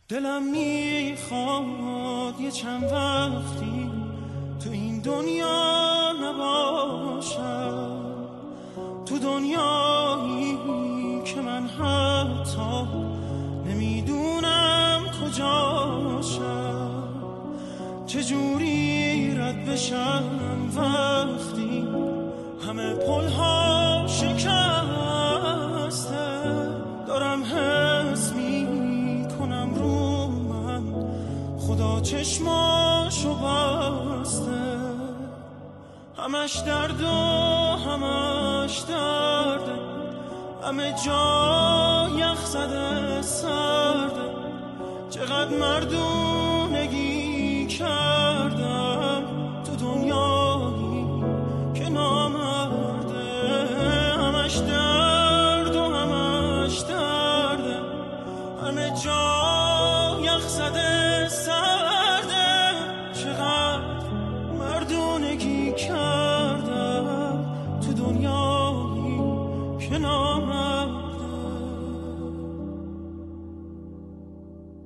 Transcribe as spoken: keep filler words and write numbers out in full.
دلم میخواد یه چند وقتی تو این دنیا نباشم، تو دنیایی که من حتی نمیدونم کجاشم. چجوری رد بشم وقتی همه پل‌ها شکسته، دارم حس میکنم رو من خدا چشماشو بسته. همش درد و همش درده، همه جا یخ زده سرده. چقدر مردونگی کردم تو دنیایی که نامرده. همش درد و همش درده، همه جا یخ زده سرده. چقدر مردونگی کردم تو دنیایی که نامرده.